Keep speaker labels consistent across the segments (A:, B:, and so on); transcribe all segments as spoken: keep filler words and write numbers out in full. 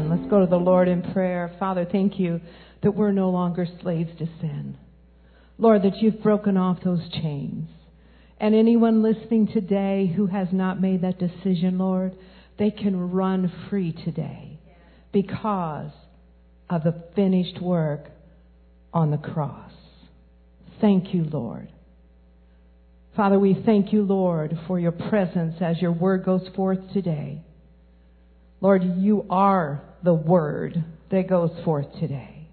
A: Amen. Let's go to the Lord in prayer. Father, thank you that we're no longer slaves to sin. Lord, that you've broken off those chains. And anyone listening today who has not made that decision, Lord, they can run free today because of the finished work on the cross. Thank you, Lord. Father, we thank you, Lord, for your presence as your word goes forth today. Lord, you are the word that goes forth today.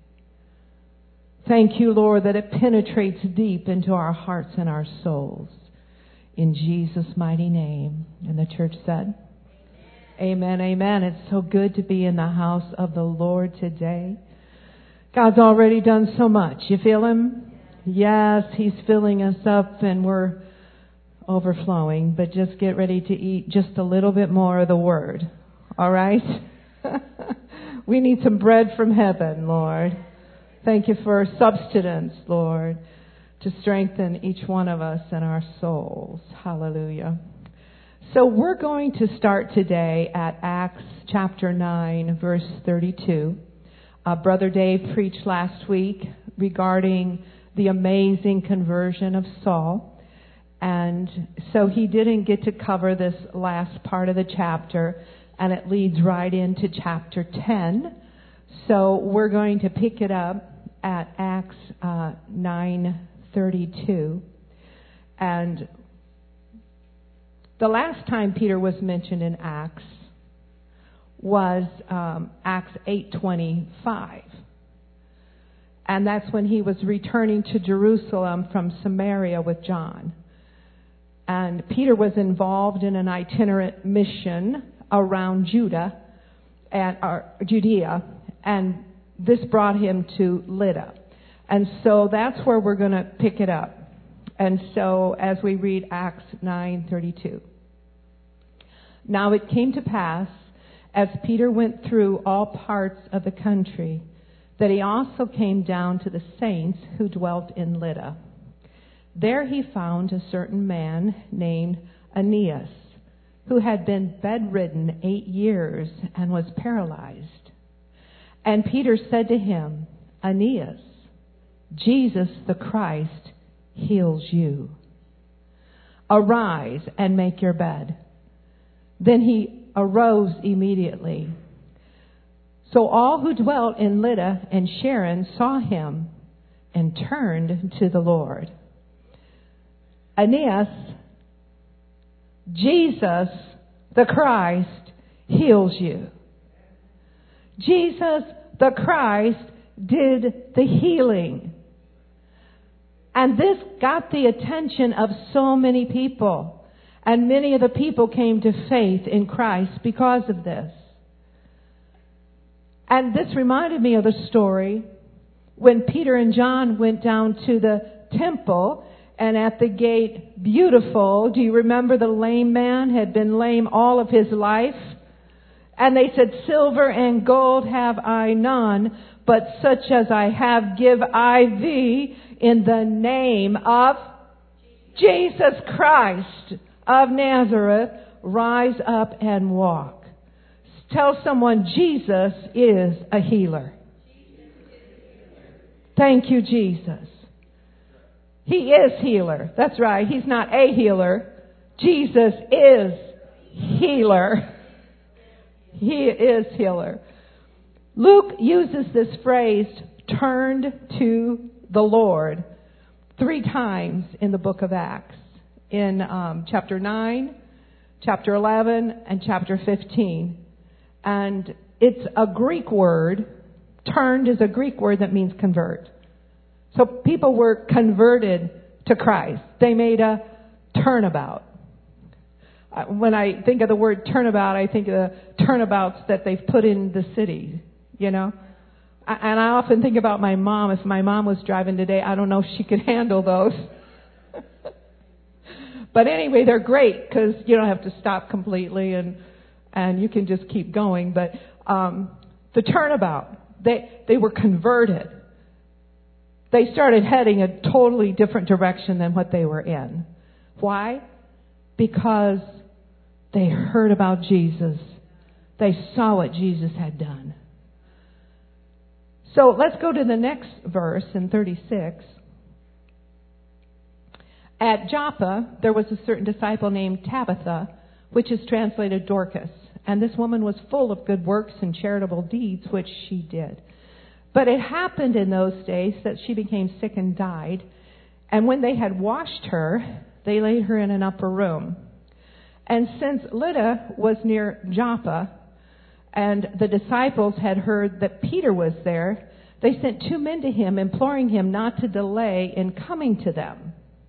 A: Thank you, Lord, that it penetrates deep into our hearts and our souls. In Jesus' mighty name. And the church said, Amen, amen. It's so good to be in the house of the Lord today. God's already done so much. You feel him? Yes, he's filling us up and we're overflowing. But just get ready to eat just a little bit more of the word. All right? We need some bread from heaven, Lord. Thank you for substance, Lord, to strengthen each one of us and our souls. Hallelujah. So we're going to start today at Acts chapter nine, verse thirty-two. Uh, Brother Dave preached last week regarding the amazing conversion of Saul. And so he didn't get to cover this last part of the chapter, and it leads right into chapter ten. So we're going to pick it up at Acts uh, nine thirty-two. And the last time Peter was mentioned in Acts was um, Acts eight twenty-five. And that's when he was returning to Jerusalem from Samaria with John. And Peter was involved in an itinerant mission around Judah and or Judea, and this brought him to Lydda. And so that's where we're going to pick it up. And so as we read Acts nine thirty-two. Now it came to pass, as Peter went through all parts of the country, that he also came down to the saints who dwelt in Lydda. There he found a certain man named Aeneas, who had been bedridden eight years and was paralyzed. And Peter said to him, Aeneas, Jesus the Christ heals you. Arise and make your bed. Then he arose immediately. So all who dwelt in Lydda and Sharon saw him and turned to the Lord. Aeneas, Jesus the Christ heals you. Jesus the Christ did the healing. And this got the attention of so many people. And many of the people came to faith in Christ because of this. And this reminded me of the story when Peter and John went down to the temple, and at the gate, beautiful, do you remember the lame man had been lame all of his life? And they said, silver and gold have I none, but such as I have give I thee in the name of Jesus Christ of Nazareth. Rise up and walk. Tell someone, Jesus is a healer. Thank you, Jesus. He is healer. That's right. He's not a healer. Jesus is healer. He is healer. Luke uses this phrase, turned to the Lord, three times in the book of Acts. In um, chapter nine, chapter eleven, and chapter fifteen. And it's a Greek word. Turned is a Greek word that means convert. So people were converted to Christ. They made a turnabout. When I think of the word turnabout, I think of the turnabouts that they've put in the city, you know. And I often think about my mom. If my mom was driving today, I don't know if she could handle those. But anyway, they're great because you don't have to stop completely and and you can just keep going. But um, the turnabout, they they were converted. They started heading a totally different direction than what they were in. Why? Because they heard about Jesus. They saw what Jesus had done. So let's go to the next verse in thirty-six. At Joppa, there was a certain disciple named Tabitha, which is translated Dorcas. And this woman was full of good works and charitable deeds, which she did. But it happened in those days that she became sick and died. And when they had washed her, they laid her in an upper room. And since Lydda was near Joppa, and the disciples had heard that Peter was there, they sent two men to him, imploring him not to delay in coming to them.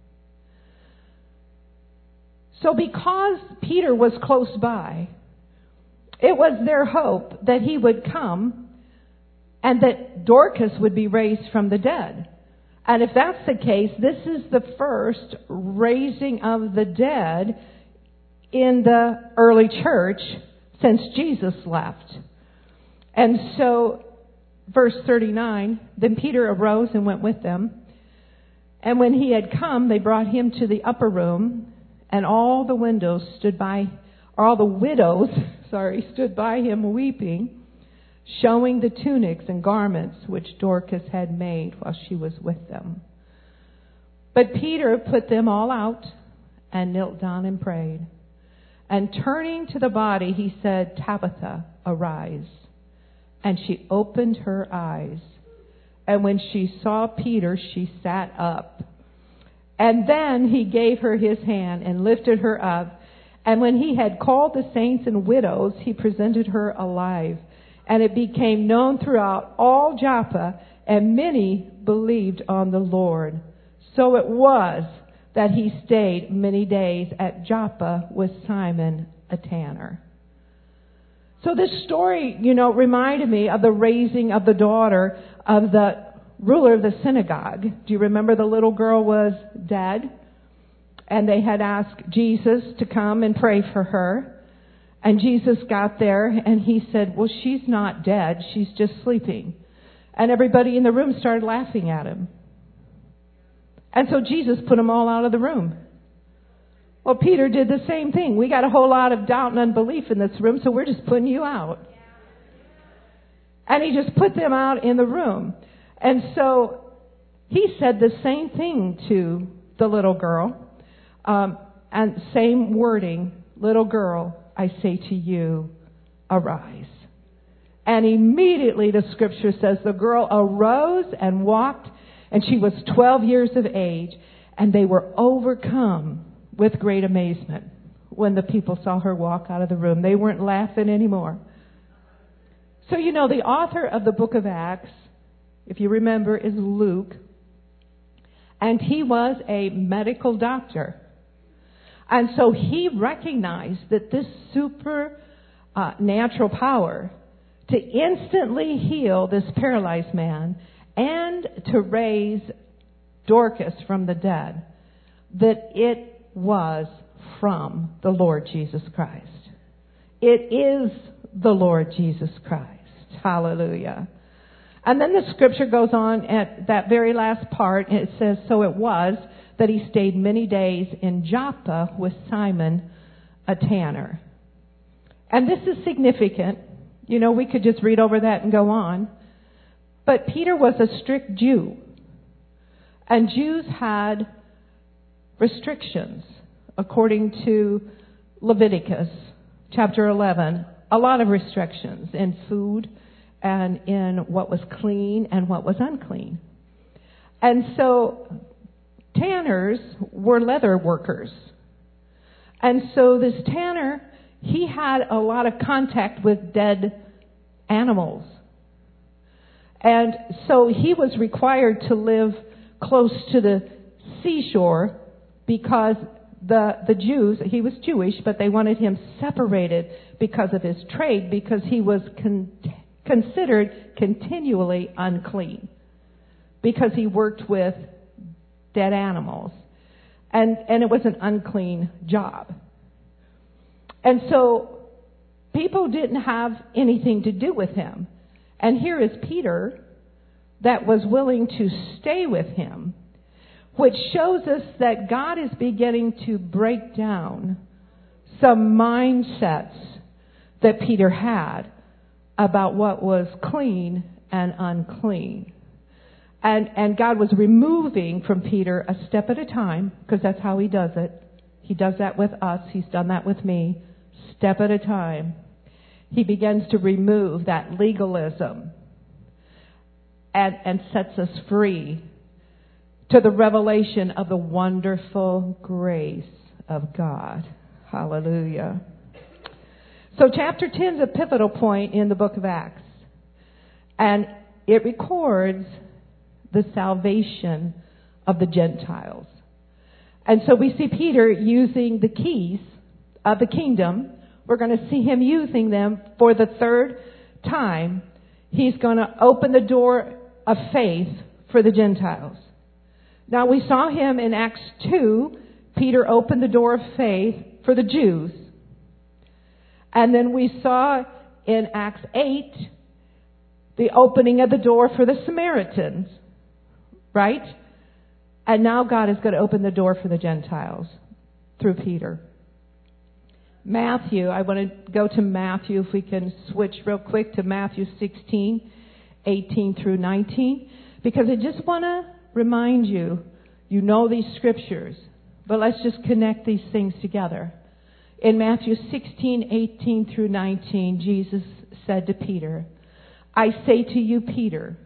A: So because Peter was close by, it was their hope that he would come and that Dorcas would be raised from the dead. And if that's the case, this is the first raising of the dead in the early church since Jesus left. And so, verse thirty-nine, then Peter arose and went with them. And when he had come, they brought him to the upper room, and all the windows stood by, or all the widows, sorry, stood by him weeping, showing the tunics and garments which Dorcas had made while she was with them. But Peter put them all out and knelt down and prayed. And turning to the body, he said, Tabitha, arise. And she opened her eyes. And when she saw Peter, she sat up. And then he gave her his hand and lifted her up. And when he had called the saints and widows, he presented her alive. And it became known throughout all Joppa, and many believed on the Lord. So it was that he stayed many days at Joppa with Simon, a tanner. So this story, you know, reminded me of the raising of the daughter of the ruler of the synagogue. Do you remember the little girl was dead? And they had asked Jesus to come and pray for her. And Jesus got there and he said, well, she's not dead. She's just sleeping. And everybody in the room started laughing at him. And so Jesus put them all out of the room. Well, Peter did the same thing. We got a whole lot of doubt and unbelief in this room, so we're just putting you out. And he just put them out in the room. And so he said the same thing to the little girl. Um, and same wording, little girl, I say to you, arise. And immediately the scripture says the girl arose and walked, and she was twelve years of age, and they were overcome with great amazement when the people saw her walk out of the room. They weren't laughing anymore. So, you know, the author of the book of Acts, if you remember, is Luke, and he was a medical doctor. And so he recognized that this super uh, natural power to instantly heal this paralyzed man and to raise Dorcas from the dead, that it was from the Lord Jesus Christ. It is the Lord Jesus Christ. Hallelujah. And then the scripture goes on at that very last part, and it says, so it was that he stayed many days in Joppa with Simon, a tanner. And this is significant. You know, we could just read over that and go on. But Peter was a strict Jew. And Jews had restrictions, according to Leviticus chapter eleven. A lot of restrictions in food and in what was clean and what was unclean. And so tanners were leather workers. And so this tanner, he had a lot of contact with dead animals. And so he was required to live close to the seashore because the, the Jews, he was Jewish, but they wanted him separated because of his trade, because he was con- considered continually unclean because he worked with dead animals. And, and it was an unclean job. And so people didn't have anything to do with him. And here is Peter that was willing to stay with him, which shows us that God is beginning to break down some mindsets that Peter had about what was clean and unclean. And, and God was removing from Peter a step at a time, because that's how he does it. He does that with us. He's done that with me. Step at a time. He begins to remove that legalism and, and sets us free to the revelation of the wonderful grace of God. Hallelujah. So chapter ten is a pivotal point in the book of Acts. And it records the salvation of the Gentiles. And so we see Peter using the keys of the kingdom. We're going to see him using them for the third time. He's going to open the door of faith for the Gentiles. Now we saw him in Acts two. Peter opened the door of faith for the Jews. And then we saw in Acts eight the opening of the door for the Samaritans. Right? And now God is going to open the door for the Gentiles through Peter. Matthew, I want to go to Matthew, if we can switch real quick to Matthew sixteen, eighteen through nineteen. Because I just want to remind you, you know these scriptures, but let's just connect these things together. In Matthew sixteen, eighteen through nineteen, Jesus said to Peter, I say to you, Peter,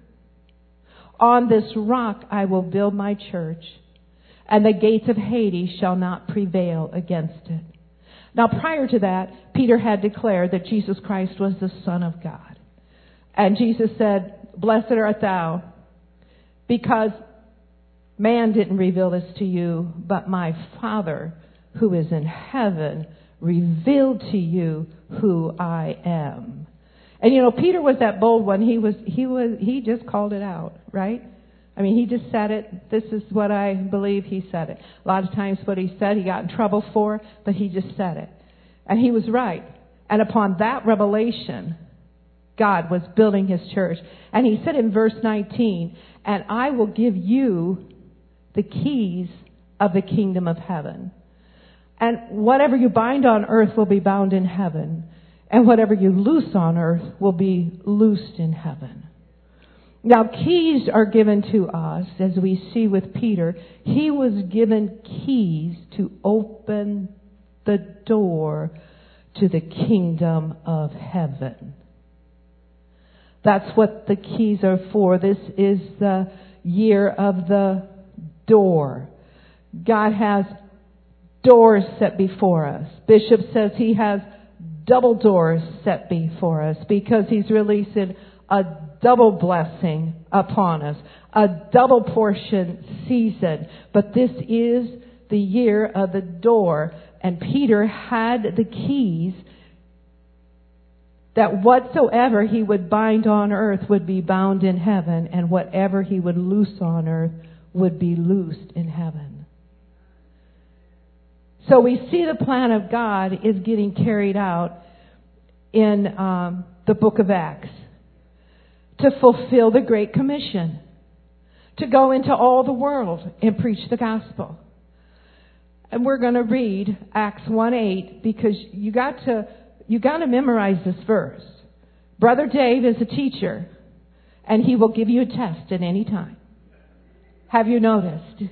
A: on this rock I will build my church, and the gates of Hades shall not prevail against it. Now, prior to that, Peter had declared that Jesus Christ was the Son of God. And Jesus said, blessed art thou, because man didn't reveal this to you, but my Father who is in heaven revealed to you who I am. And you know, Peter was that bold one. He was, he was, he just called it out, right? I mean, he just said it. This is what I believe. He said it. A lot of times what he said, he got in trouble for, but he just said it. And he was right. And upon that revelation, God was building his church. And he said in verse nineteen, and I will give you the keys of the kingdom of heaven. And whatever you bind on earth will be bound in heaven. And whatever you loose on earth will be loosed in heaven. Now, keys are given to us, as we see with Peter. He was given keys to open the door to the kingdom of heaven. That's what the keys are for. This is the year of the door. God has doors set before us. Bishop says he has double doors set before us because he's releasing a double blessing upon us, a double portion season. But this is the year of the door, and Peter had the keys that whatsoever he would bind on earth would be bound in heaven, and whatever he would loose on earth would be loosed in heaven. So we see the plan of God is getting carried out in um, the book of Acts to fulfill the Great Commission, to go into all the world and preach the gospel. And we're going to read Acts one eight because you got to you got to memorize this verse. Brother Dave is a teacher, and he will give you a test at any time. Have you noticed?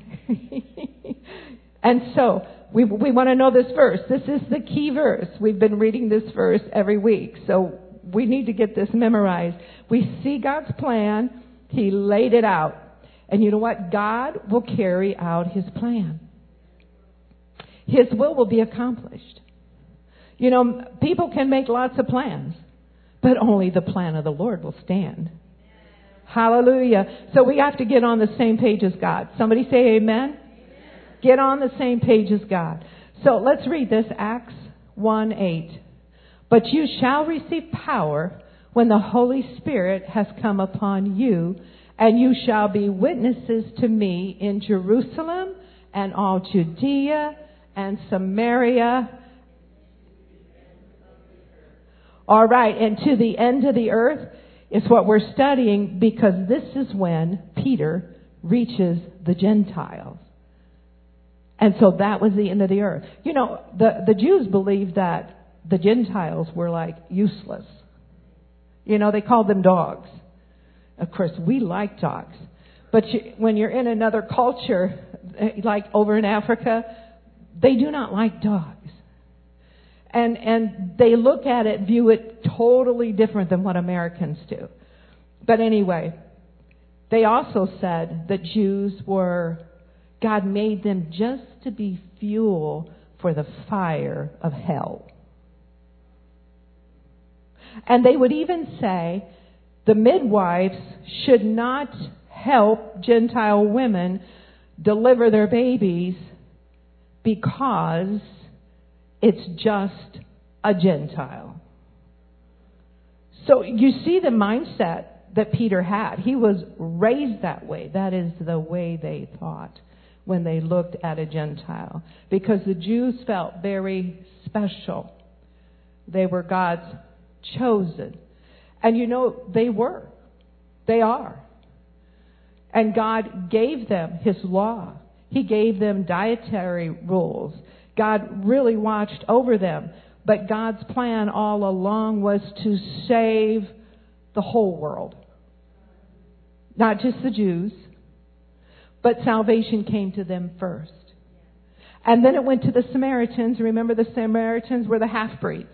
A: And so we we want to know this verse. This is the key verse. We've been reading this verse every week, so we need to get this memorized. We see God's plan. He laid it out. And you know what? God will carry out his plan. His will will be accomplished. You know, people can make lots of plans, but only the plan of the Lord will stand. Hallelujah. So we have to get on the same page as God. Somebody say amen. Amen. Get on the same page as God. So let's read this, Acts one eight. But you shall receive power when the Holy Spirit has come upon you, and you shall be witnesses to me in Jerusalem and all Judea and Samaria. All right, and to the end of the earth is what we're studying, because this is when Peter reaches the Gentiles. And so that was the end of the earth. You know, the, the Jews believed that the Gentiles were like useless. You know, they called them dogs. Of course, we like dogs. But you, when you're in another culture, like over in Africa, they do not like dogs. And and they look at it, view it totally different than what Americans do. But anyway, they also said that Jews were, God made them just to be fuel for the fire of hell. And they would even say the midwives should not help Gentile women deliver their babies because it's just a Gentile. So you see the mindset that Peter had. He was raised that way. That is the way they thought when they looked at a Gentile. Because the Jews felt very special. They were God's chosen. And you know, they were. They are. And God gave them His law. He gave them dietary rules. God really watched over them. But God's plan all along was to save the whole world. Not just the Jews, but salvation came to them first. And then it went to the Samaritans. Remember, the Samaritans were the half-breeds.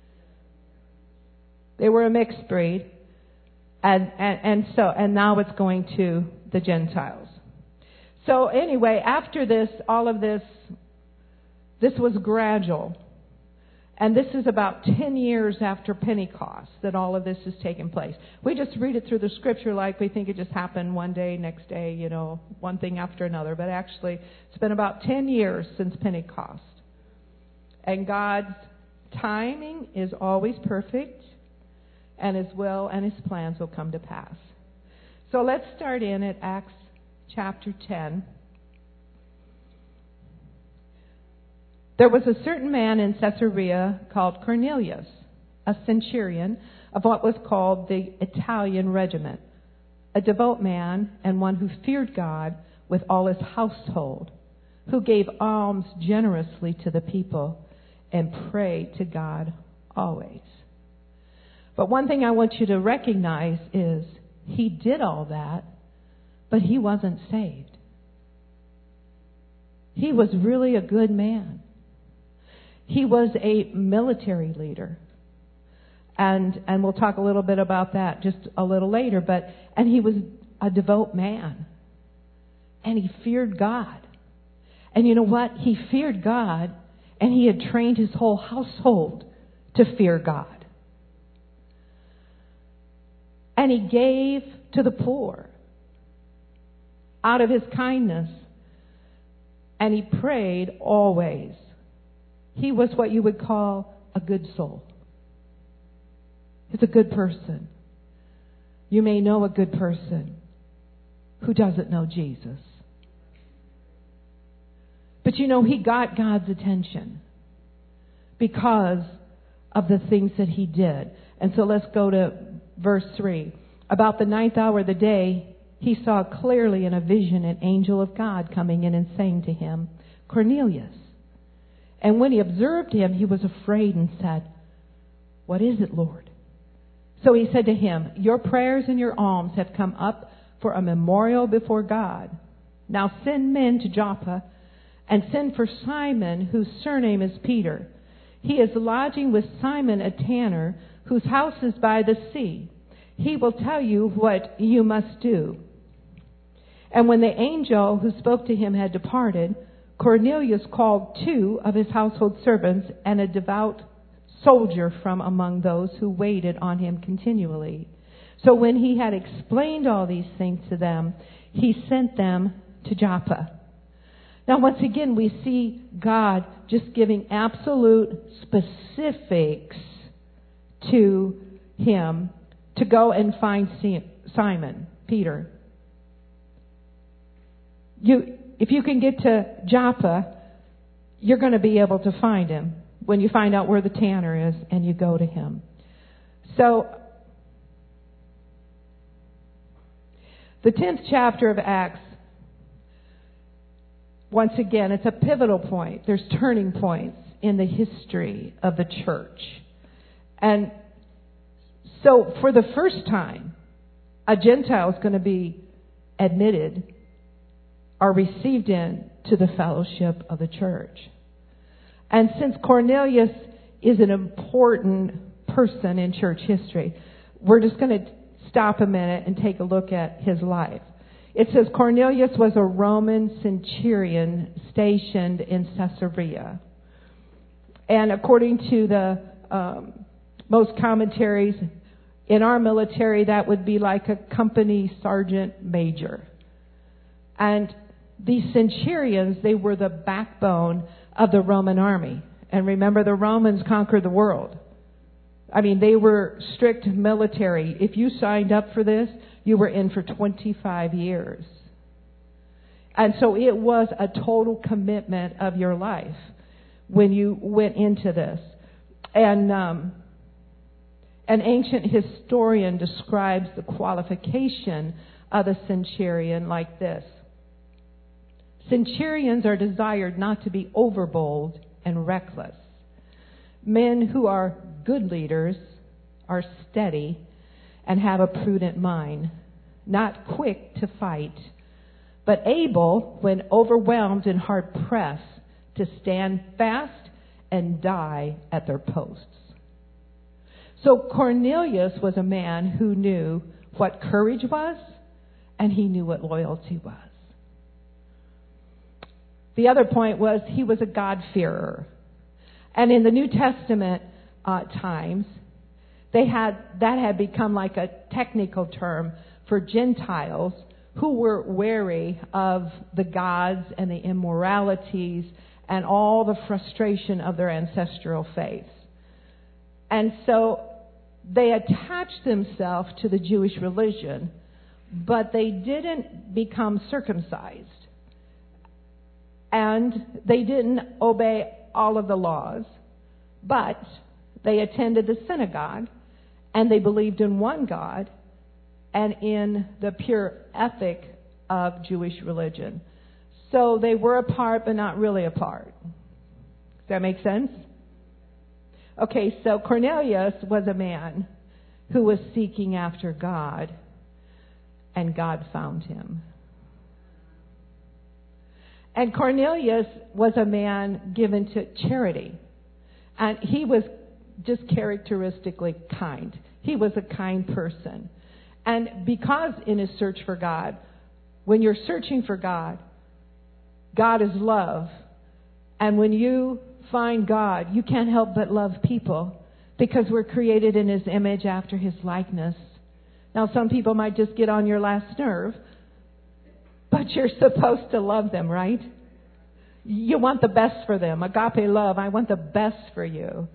A: They were a mixed breed. And, and, and so, and now it's going to the Gentiles. So anyway, after this, all of this, this was gradual. And this is about ten years after Pentecost that all of this has taken place. We just read it through the scripture like we think it just happened one day, next day, you know, one thing after another. But actually, it's been about ten years since Pentecost. And God's timing is always perfect, and His will and His plans will come to pass. So let's start in at Acts chapter ten. There was a certain man in Caesarea called Cornelius, a centurion of what was called the Italian regiment, a devout man and one who feared God with all his household, who gave alms generously to the people and prayed to God always. But one thing I want you to recognize is he did all that, but he wasn't saved. He was really a good man. He was a military leader. And and we'll talk a little bit about that just a little later. But and he was a devout man. And he feared God. And you know what? He feared God, and he had trained his whole household to fear God. And he gave to the poor out of his kindness. And he prayed always. He was what you would call a good soul. He's a good person. You may know a good person who doesn't know Jesus. But you know, he got God's attention because of the things that he did. And so let's go to verse three. About the ninth hour of the day, he saw clearly in a vision an angel of God coming in and saying to him, Cornelius. And when he observed him, he was afraid and said, What is it, Lord? So he said to him, Your prayers and your alms have come up for a memorial before God. Now send men to Joppa and send for Simon, whose surname is Peter. He is lodging with Simon, a tanner, whose house is by the sea. He will tell you what you must do. And when the angel who spoke to him had departed, Cornelius called two of his household servants and a devout soldier from among those who waited on him continually. So when he had explained all these things to them, he sent them to Joppa. Now, once again, we see God just giving absolute specifics to him to go and find Simon, Peter. You... If you can get to Joppa, you're going to be able to find him when you find out where the tanner is and you go to him. So, the tenth chapter of Acts, once again, it's a pivotal point. There's turning points in the history of the church. And so, for the first time, a Gentile is going to be admitted or received in to the fellowship of the church. And since Cornelius is an important person in church history, we're just going to stop a minute and take a look at his life. It says Cornelius was a Roman centurion stationed in Caesarea. And according to the um, most commentaries, in our military, that would be like a company sergeant major. And these centurions, they were the backbone of the Roman army. And remember, the Romans conquered the world. I mean, they were strict military. If you signed up for this, you were in for twenty-five years. And so it was a total commitment of your life when you went into this. And um, an ancient historian describes the qualification of a centurion like this. Centurions are desired not to be overbold and reckless. Men who are good leaders are steady and have a prudent mind, not quick to fight, but able, when overwhelmed and hard pressed, to stand fast and die at their posts. So Cornelius was a man who knew what courage was, and he knew what loyalty was. The other point was he was a God-fearer. And in the New Testament uh, times, they had that had become like a technical term for Gentiles who were wary of the gods and the immoralities and all the frustration of their ancestral faiths. And so they attached themselves to the Jewish religion, but they didn't become circumcised. And they didn't obey all of the laws, but they attended the synagogue, and they believed in one God and in the pure ethic of Jewish religion. So they were apart, but not really apart. Does that make sense? Okay, so Cornelius was a man who was seeking after God, and God found him. And Cornelius was a man given to charity. And he was just characteristically kind. He was a kind person. And because in his search for God, when you're searching for God, God is love. And when you find God, you can't help but love people because we're created in His image after His likeness. Now, some people might just get on your last nerve, but you're supposed to love them, right? You want the best for them. Agape love, I want the best for you.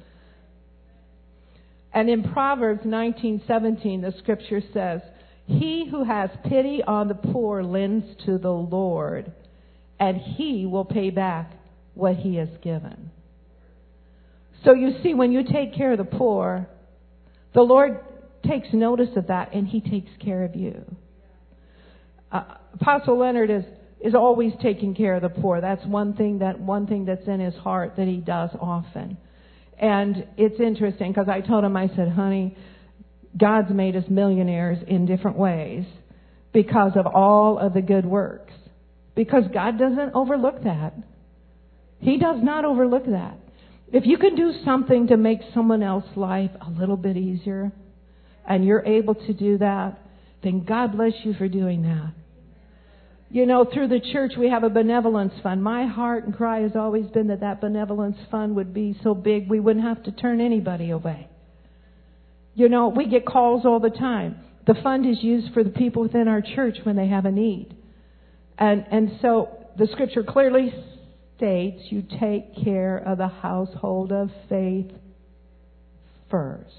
A: And in Proverbs nineteen seventeen, the scripture says, "He who has pity on the poor lends to the Lord, and He will pay back what He has given." So you see, when you take care of the poor, the Lord takes notice of that, and He takes care of you. Uh, Apostle Leonard is, is always taking care of the poor. That's one thing that one thing that's in his heart that he does often. And it's interesting because I told him, I said, honey, God's made us millionaires in different ways because of all of the good works. Because God doesn't overlook that. He does not overlook that. If you can do something to make someone else's life a little bit easier, and you're able to do that, then God bless you for doing that. You know, through the church, we have a benevolence fund. My heart and cry has always been that that benevolence fund would be so big we wouldn't have to turn anybody away. You know, we get calls all the time. The fund is used for the people within our church when they have a need. And, and so the scripture clearly states you take care of the household of faith first.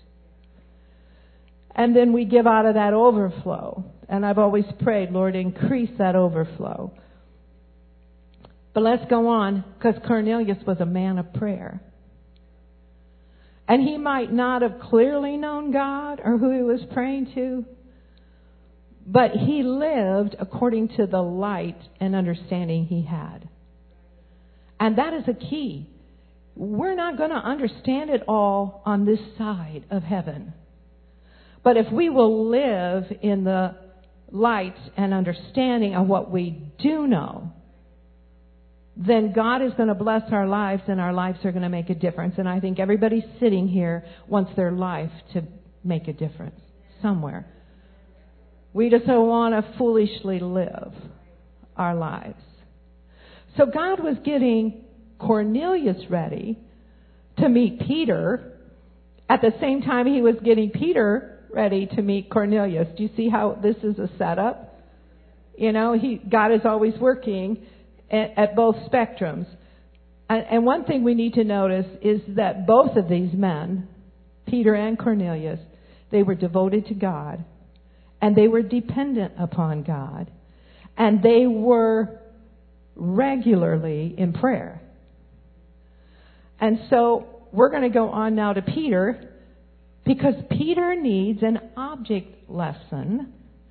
A: And then we give out of that overflow. And I've always prayed, Lord, increase that overflow. But let's go on, because Cornelius was a man of prayer. And he might not have clearly known God or who he was praying to, but he lived according to the light and understanding he had. And that is a key. We're not going to understand it all on this side of heaven. But if we will live in the light and understanding of what we do know, then God is going to bless our lives, and our lives are going to make a difference. And I think everybody sitting here wants their life to make a difference somewhere. We just don't want to foolishly live our lives. So God was getting Cornelius ready to meet Peter at the same time he was getting Peter ready to meet Cornelius. Do you see how this is a setup? You know, he God is always working at, at both spectrums. And, and one thing we need to notice is that both of these men, Peter and Cornelius, they were devoted to God, and they were dependent upon God, and they were regularly in prayer. And so we're going to go on now to Peter, because Peter needs an object lesson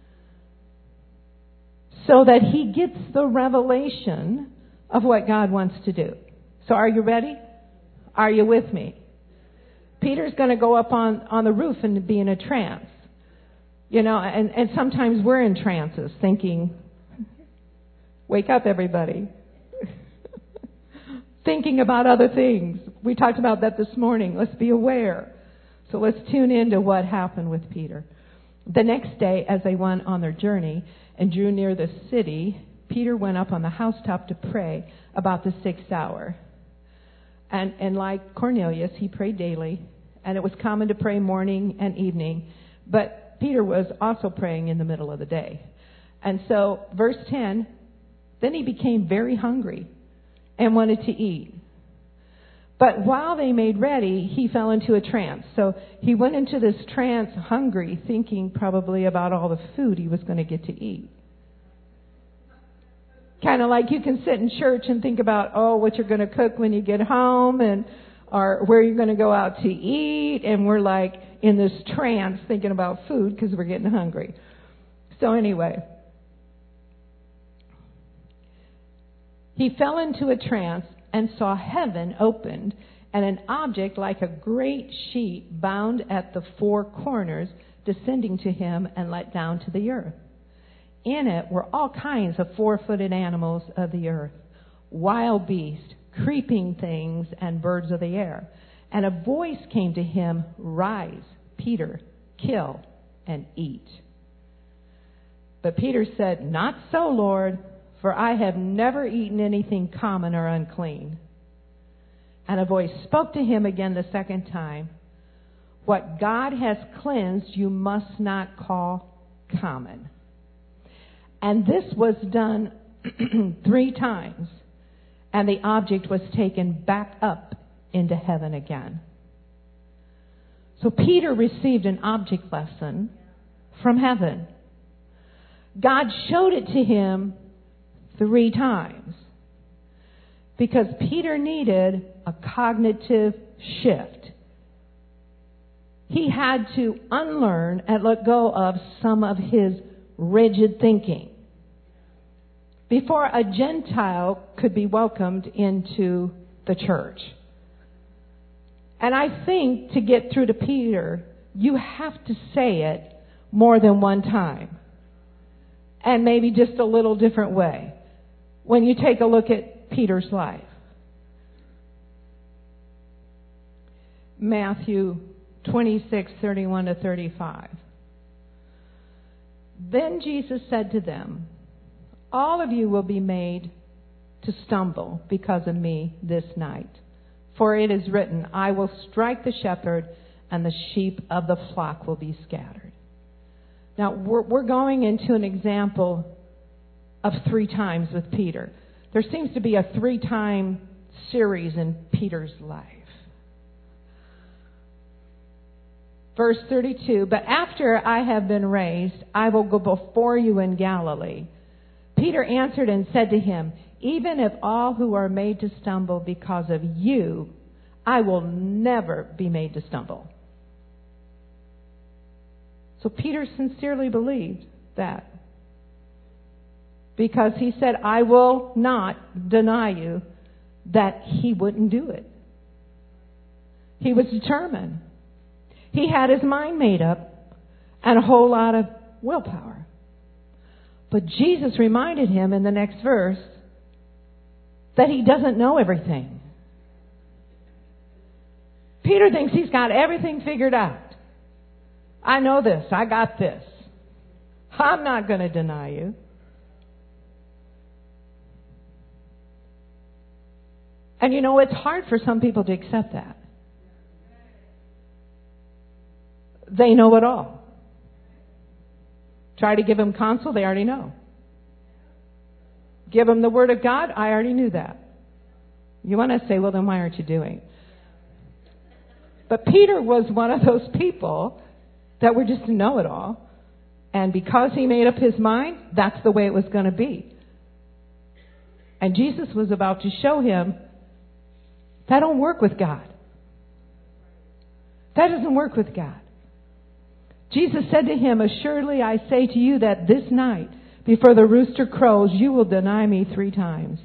A: so that he gets the revelation of what God wants to do. So are you ready? Are you with me? Peter's going to go up on, on the roof and be in a trance. You know, and, and sometimes we're in trances thinking, wake up everybody. Thinking about other things. We talked about that this morning. Let's be aware. So let's tune into what happened with Peter. The next day, as they went on their journey and drew near the city, Peter went up on the housetop to pray about the sixth hour. And, and like Cornelius, he prayed daily, and it was common to pray morning and evening. But Peter was also praying in the middle of the day. And so, verse ten, then he became very hungry and wanted to eat. But while they made ready, he fell into a trance. So he went into this trance hungry, thinking probably about all the food he was going to get to eat. Kind of like you can sit in church and think about, oh, what you're going to cook when you get home, and or where you're going to go out to eat. And we're like in this trance thinking about food because we're getting hungry. So anyway, he fell into a trance and saw heaven opened, and an object like a great sheet bound at the four corners descending to him and let down to the earth. In it were all kinds of four-footed animals of the earth, wild beasts, creeping things, and birds of the air. And a voice came to him, "Rise, Peter, kill and eat." But Peter said, "Not so, Lord, for I have never eaten anything common or unclean." And a voice spoke to him again the second time, "What God has cleansed, you must not call common." And this was done three times, and the object was taken back up into heaven again. So Peter received an object lesson from heaven. God showed it to him three times because Peter needed a cognitive shift. He had to unlearn and let go of some of his rigid thinking before a Gentile could be welcomed into the church. And I think to get through to Peter, you have to say it more than one time, and maybe just a little different way when you take a look at Peter's life. Matthew twenty-six, thirty-one to thirty-five. Then Jesus said to them, "All of you will be made to stumble because of me this night. For it is written, I will strike the shepherd, and the sheep of the flock will be scattered." Now, we're, we're going into an example of three times with Peter. There seems to be a three-time series in Peter's life. Verse thirty-two, "But after I have been raised, I will go before you in Galilee." Peter answered and said to him, "Even if all who are made to stumble because of you, I will never be made to stumble." So Peter sincerely believed that, because he said, "I will not deny you," that he wouldn't do it. He was determined. He had his mind made up and a whole lot of willpower. But Jesus reminded him in the next verse that he doesn't know everything. Peter thinks he's got everything figured out. I know this. I got this. I'm not going to deny you. And you know, it's hard for some people to accept that. They know it all. Try to give them counsel, they already know. Give them the Word of God, I already knew that. You want to say, well, then why aren't you doing? But Peter was one of those people that were just know-it-all. And because he made up his mind, that's the way it was going to be. And Jesus was about to show him, that don't work with God. That doesn't work with God. Jesus said to him, assuredly I say to you that this night, before the rooster crows, you will deny me three times.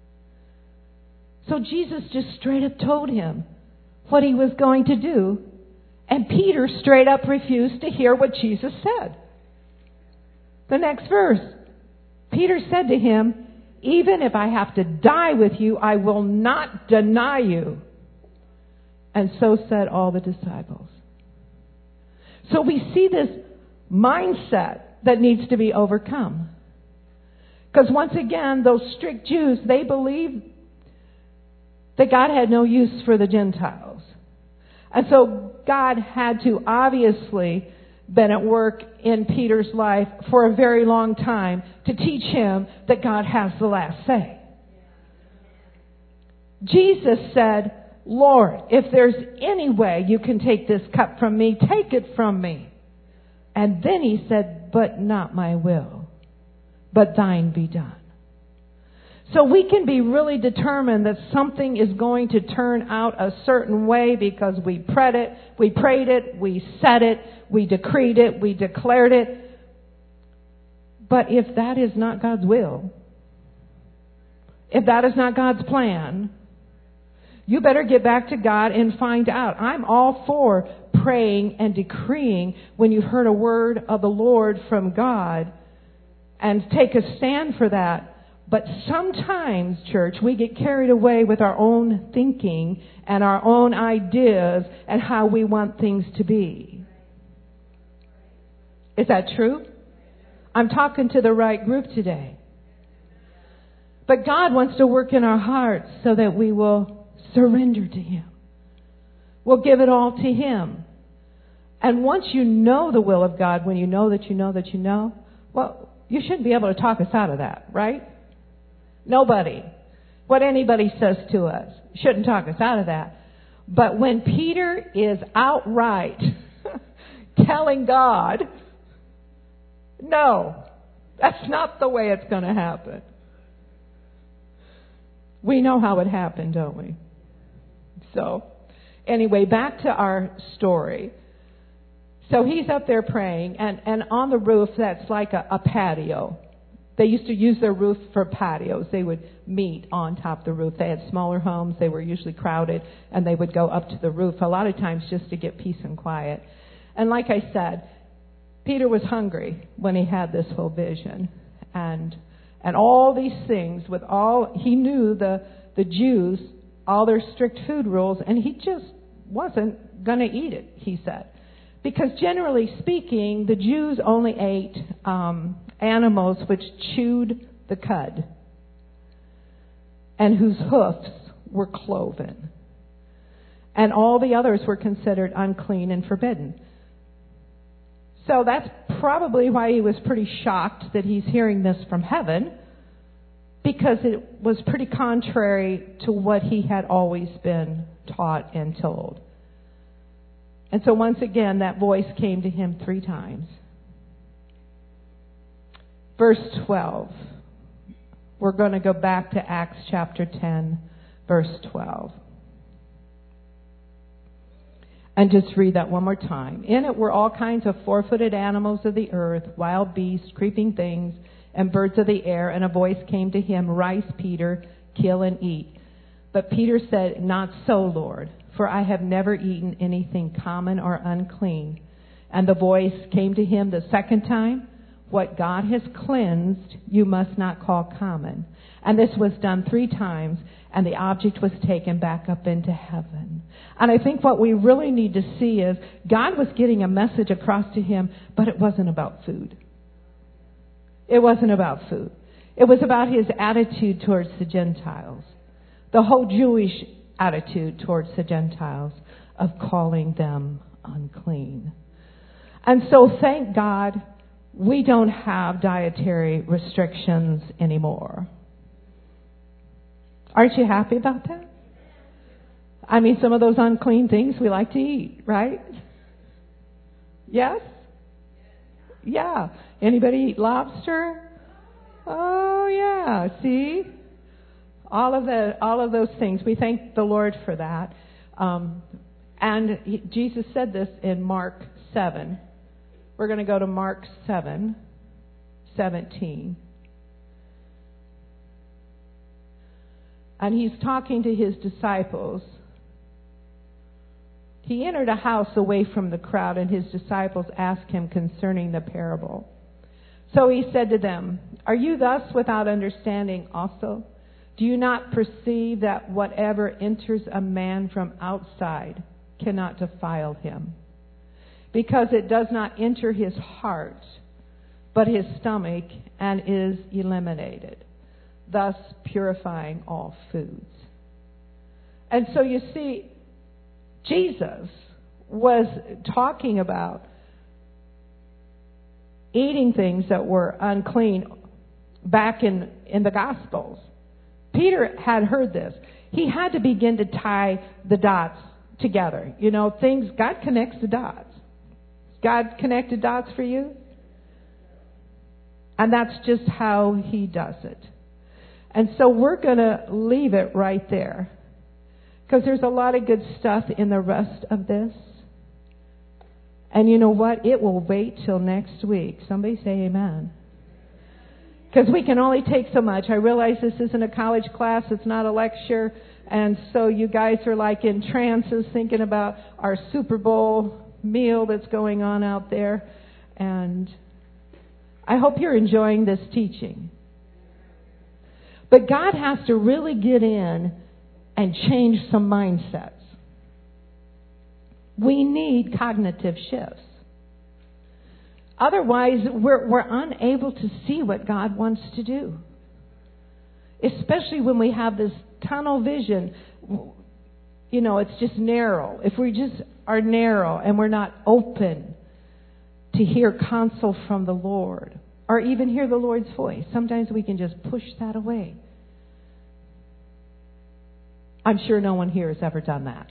A: So Jesus just straight up told him what he was going to do. And Peter straight up refused to hear what Jesus said. The next verse, Peter said to him, even if I have to die with you, I will not deny you. And so said all the disciples. So we see this mindset that needs to be overcome. Because once again, those strict Jews, they believed that God had no use for the Gentiles. And so God had to obviously been at work in Peter's life for a very long time to teach him that God has the last say. Jesus said, Lord, if there's any way you can take this cup from me, take it from me. And then he said, but not my will, but thine be done. So we can be really determined that something is going to turn out a certain way because we prayed it, we prayed it, we said it, we decreed it, we declared it. But if that is not God's will, if that is not God's plan, you better get back to God and find out. I'm all for praying and decreeing when you've heard a word of the Lord from God and take a stand for that. But sometimes, church, we get carried away with our own thinking and our own ideas and how we want things to be. Is that true? I'm talking to the right group today. But God wants to work in our hearts so that we will surrender to Him. We'll give it all to Him. And once you know the will of God, when you know that you know that you know, well, you shouldn't be able to talk us out of that, right? Nobody. What anybody says to us shouldn't talk us out of that. But when Peter is outright telling God, no, that's not the way it's going to happen. We know how it happened, don't we? So, anyway, back to our story. So he's up there praying, and, and on the roof, that's like a, a patio. They used to use their roof for patios. They would meet on top of the roof. They had smaller homes. They were usually crowded, and they would go up to the roof a lot of times just to get peace and quiet. And like I said, Peter was hungry when he had this whole vision. And and all these things, with all, he knew the, the Jews, all their strict food rules, and he just wasn't going to eat it, he said. Because generally speaking, the Jews only ate um, animals which chewed the cud and whose hoofs were cloven. And all the others were considered unclean and forbidden. So that's probably why he was pretty shocked that he's hearing this from heaven, because it was pretty contrary to what he had always been taught and told. And so once again, that voice came to him three times. Verse twelve. We're going to go back to Acts chapter ten, verse twelve. And just read that one more time. In it were all kinds of four-footed animals of the earth, wild beasts, creeping things, and birds of the air. And a voice came to him, Rise, Peter, kill and eat. But Peter said, Not so, Lord, for I have never eaten anything common or unclean. And the voice came to him the second time, what God has cleansed, you must not call common. And this was done three times, and the object was taken back up into heaven. And I think what we really need to see is God was getting a message across to him, but it wasn't about food. It wasn't about food. It was about his attitude towards the Gentiles, the whole Jewish attitude towards the Gentiles of calling them unclean. And so thank God we don't have dietary restrictions anymore. Aren't you happy about that? I mean, some of those unclean things we like to eat, right? Yes? Yeah. Anybody eat lobster? Oh, yeah. See? All of the, all of those things. We thank the Lord for that. Um, and he, Jesus said this in Mark seven. We're going to go to Mark seven, seventeen. And he's talking to his disciples. He entered a house away from the crowd, and his disciples asked him concerning the parable. So he said to them, are you thus without understanding also? Do you not perceive that whatever enters a man from outside cannot defile him? Because it does not enter his heart, but his stomach, and is eliminated, thus purifying all foods. And so you see, Jesus was talking about eating things that were unclean back in, in the Gospels. Peter had heard this. He had to begin to tie the dots together. You know, things, God connects the dots. God connected dots for you? And that's just how he does it. And so we're going to leave it right there, because there's a lot of good stuff in the rest of this. And you know what? It will wait till next week. Somebody say amen. Because we can only take so much. I realize this isn't a college class. It's not a lecture. And so you guys are like in trances thinking about our Super Bowl meal that's going on out there. And I hope you're enjoying this teaching. But God has to really get in and change some mindsets. We need cognitive shifts. Otherwise, we're, we're unable to see what God wants to do. Especially when we have this tunnel vision. You know, it's just narrow. If we just are narrow and we're not open to hear counsel from the Lord, or even hear the Lord's voice, sometimes we can just push that away. I'm sure no one here has ever done that.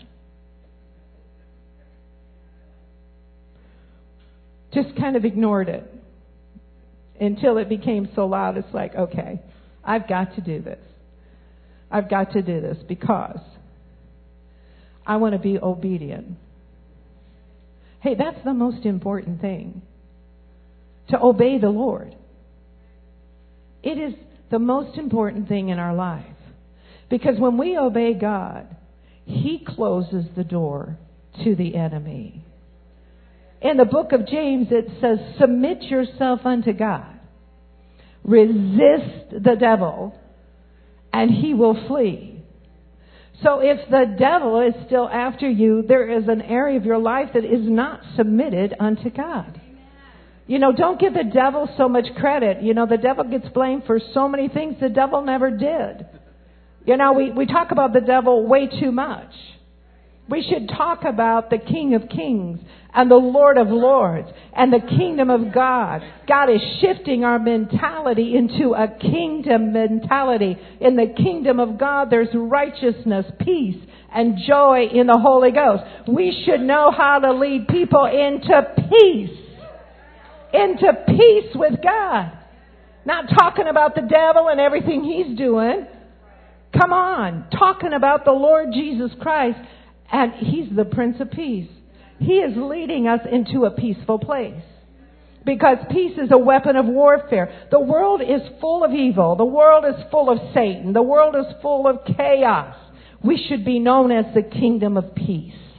A: Just kind of ignored it until it became so loud. It's like, okay, I've got to do this. I've got to do this because I want to be obedient. Hey, that's the most important thing. To obey the Lord. It is the most important thing in our life. Because when we obey God, He closes the door to the enemy. In the book of James, it says, submit yourself unto God. Resist the devil, and he will flee. So if the devil is still after you, there is an area of your life that is not submitted unto God. You know, don't give the devil so much credit. You know, the devil gets blamed for so many things the devil never did. You know, we, we talk about the devil way too much. We should talk about the King of Kings and the Lord of Lords and the kingdom of God. God is shifting our mentality into a kingdom mentality. In the kingdom of God, there's righteousness, peace, and joy in the Holy Ghost. We should know how to lead people into peace. Into peace with God. Not talking about the devil and everything he's doing. Come on. Talking about the Lord Jesus Christ. And He's the Prince of Peace. He is leading us into a peaceful place. Because peace is a weapon of warfare. The world is full of evil. The world is full of Satan. The world is full of chaos. We should be known as the kingdom of peace.